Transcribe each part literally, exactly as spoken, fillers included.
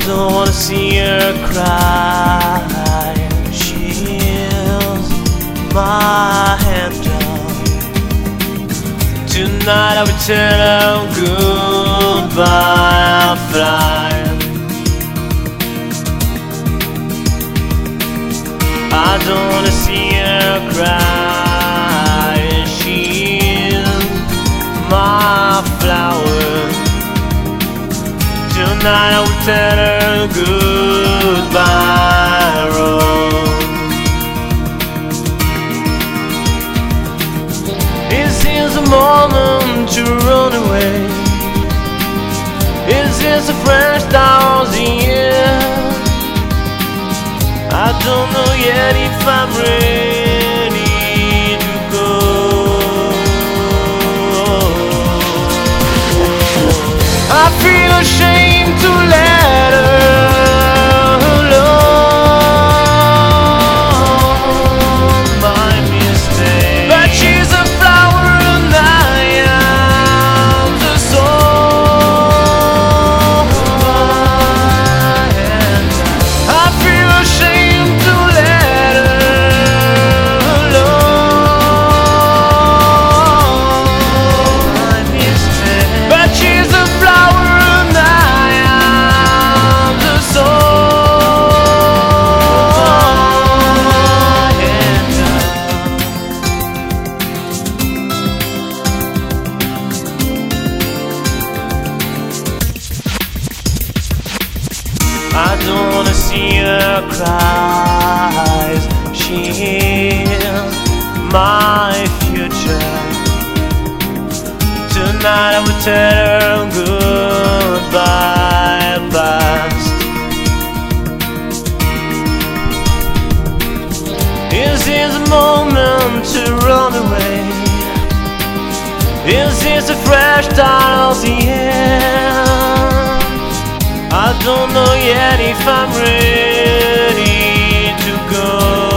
don't wanna see her cry. She's my angel. Tonight I will tell her goodbye. I'll fly. I don't wanna see her cry. She's my flower. Tonight I will tell her goodbye, Rose. This is a moment to run away. Is this a fresh start the year? I don't know yet if I'm ready to go. I feel ashamed to let her alone, my mistake. But she's a flower and I am the soul. I feel ashamed to let her alone, my mistake. But she's a flower. I don't wanna see her cry. She's my future. Tonight I will tell her goodbye, past. Is this a moment to run away? Is this a fresh start of the year? I don't know yet if I'm ready to go.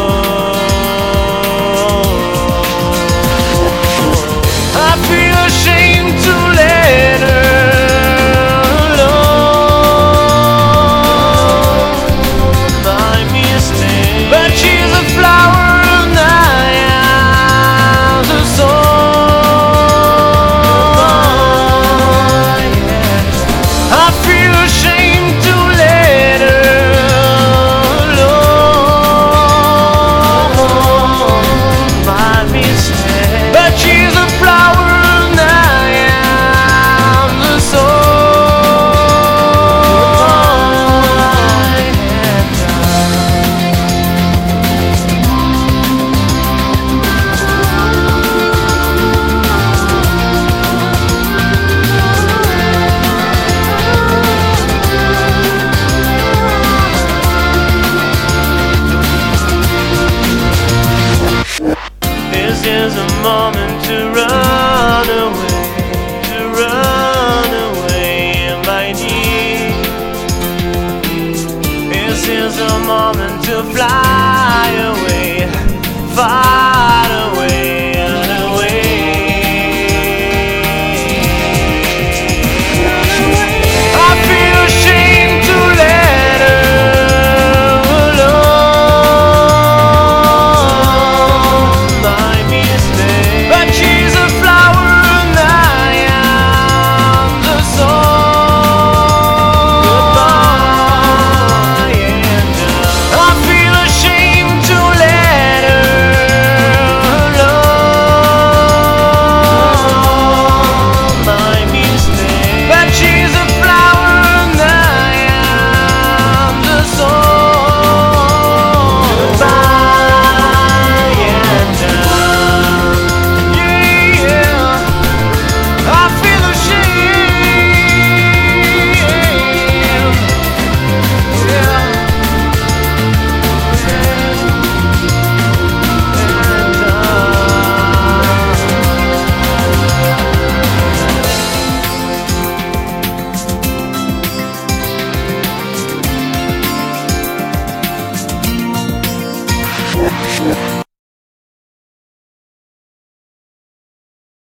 I feel ashamed to let her alone, my mistake. But she's a flower and I am the soul. I feel ashamed to let her alone, my mistake. But she's a flower and I am the This is a moment to run away, to run away, my dear. This is a moment to fly.